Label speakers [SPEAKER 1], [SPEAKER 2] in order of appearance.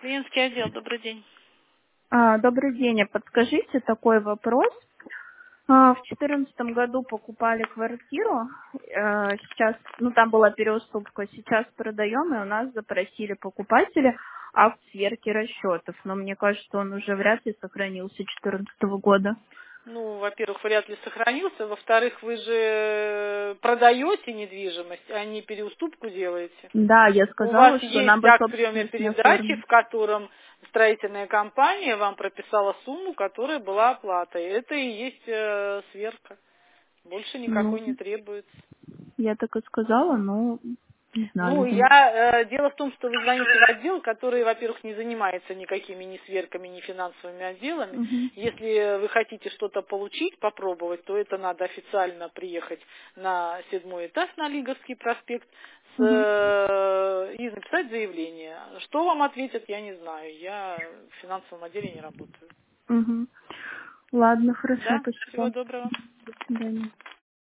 [SPEAKER 1] Клиентский отдел, добрый день.
[SPEAKER 2] Добрый день. Подскажите такой вопрос. В 2014 году покупали квартиру. Сейчас, там была переуступка. Сейчас продаем, и у нас запросили покупатели акт сверки расчетов. Но мне кажется, он уже вряд ли сохранился 2014 года.
[SPEAKER 1] Ну, во-первых, вряд ли сохранился. Во-вторых, вы же продаете недвижимость, а не переуступку делаете.
[SPEAKER 2] Да, я
[SPEAKER 1] У вас
[SPEAKER 2] сказала, что нам
[SPEAKER 1] есть
[SPEAKER 2] бы
[SPEAKER 1] акт приема
[SPEAKER 2] собственность не
[SPEAKER 1] передачи,
[SPEAKER 2] оформить.
[SPEAKER 1] в котором строительная компания вам прописала сумму, которая была оплатой. Это и есть сверка. Больше
[SPEAKER 2] Ну,
[SPEAKER 1] никакой не требуется.
[SPEAKER 2] я так и сказала, но не знаю,
[SPEAKER 1] Ну,
[SPEAKER 2] видимо.
[SPEAKER 1] дело в том, что вы звоните в отдел, который, во-первых, не занимается никакими ни сверками, ни финансовыми отделами.
[SPEAKER 2] Мгм.
[SPEAKER 1] Если вы хотите что-то получить, попробовать, то это надо официально приехать на 7-й этаж на Лиговский проспект
[SPEAKER 2] Мгм.
[SPEAKER 1] и написать заявление. Что вам ответят, я не знаю. Я в финансовом отделе не работаю.
[SPEAKER 2] Мгм. Ладно, хорошо,
[SPEAKER 1] Да? Всего
[SPEAKER 2] спасибо.
[SPEAKER 1] доброго.
[SPEAKER 2] До свидания.